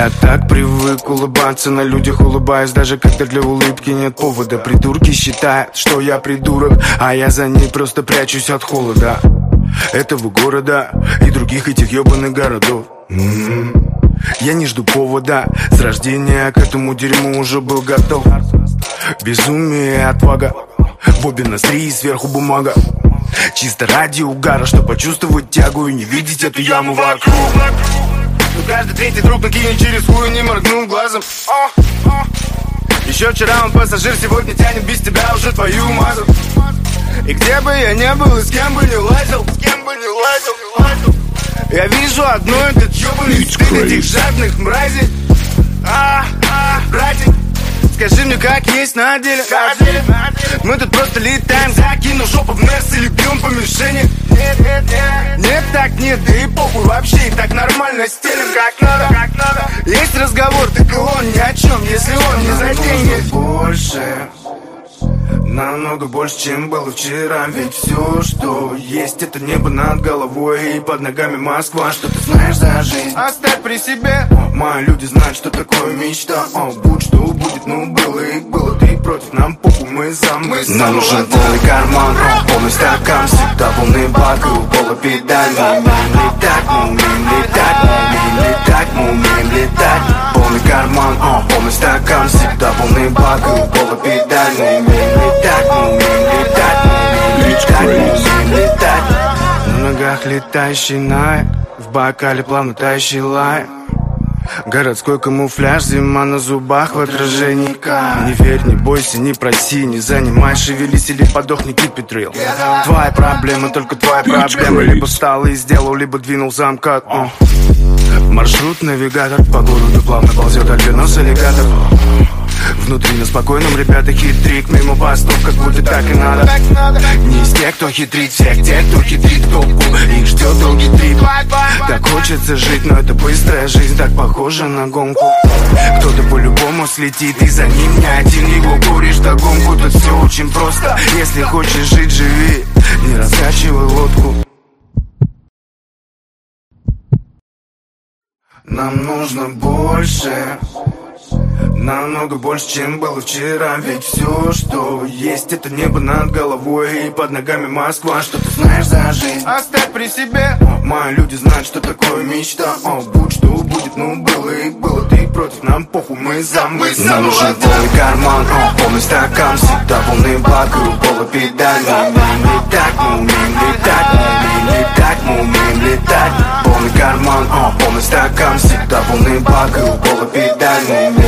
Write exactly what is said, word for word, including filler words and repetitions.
Я так привык улыбаться, на людях улыбаюсь, даже когда для улыбки нет повода. Придурки считают, что я придурок, а я за ней просто прячусь от холода этого города и других этих ебаных городов. м-м-м. Я не жду повода, с рождения к этому дерьму уже был готов. Безумие и отвага, в обе ноздри и сверху бумага. Чисто ради угара, чтоб почувствовать тягу и не видеть эту яму вокруг. Но каждый третий друг накинет через хуй, не моргнул глазом. Еще вчера он пассажир, сегодня тянет без тебя уже твою мазу. И где бы я не был, и с кем бы не лазил, с кем бы не лазил, не лазил, я вижу одно, этот ёбаный стыд этих жадных мразей. А, а, братик, скажи мне, как есть на деле. Мы тут просто летаем, закинув жопу в нес или бьем по мишени. Нет, нет, нет, нет, так нет, да и похуй вообще, и так нормально стелим, как надо, как надо. Есть разговор, так и он ни о чем, если он не за деньги. Больше, намного больше, чем было вчера. Ведь все, что есть, это небо над головой и под ногами Москва. Что ты знаешь за жизнь, оставь при себе. О, мои люди знают, что такое мечта. О, будь что будет, ну было и было. Ты против, нам похуй, мы за мы. Нам нужен полный карман, о, полный стакан, всегда полный бак и у пола педаль. Мы умеем летать, мы умеем летать, мы умеем летать, мы умеем летать. Полный карман, о, полный стакан, всегда полный бак и у пола педаль. Мы умеем летать, мы умеем летать, мы умеем летать, мы умеем летать. На ногах летающий найт, в бокале плавно тающий лайм. Городской камуфляж, зима на зубах в отражении кайф. Не верь, не бойся, не проси, не занимай, шевелись или подохни, keep it real. Твоя проблема, только твоя проблема. Либо встал и сделал, либо двинул замкат. О. Маршрут, навигатор, по городу плавно ползет альбинос аллигатор. Внутри на спокойном ребята хитрик, мимо постов, как будто так и надо. Не из тех, кто хитрит, всех тех, кто хитрит толпу, их ждет долгий трип. Так хочется жить, но это быстрая жизнь, так похожа на гонку. Кто-то по-любому слетит, и за ним не один его куришь догонку. Тут все очень просто, если хочешь жить, живи, не раскачивай лодку. Нам нужно больше, намного больше, чем было вчера. Ведь все, что есть, это небо над головой и под ногами Москва. Что ты знаешь за жизнь, оставь при себе. О, мои люди знают, что такое мечта. О, будь что будет, ну было и было. Ты против, нам похуй, мы за мы за. Нам нужен полный карман, о, полный стакан, всегда полный бак и у пола педаль. Мы умеем летать, мы умеем летать, мы умеем летать, мы умеем летать. Полный карман, о, полный стакан, всегда полный бак и у пола педаль. Мы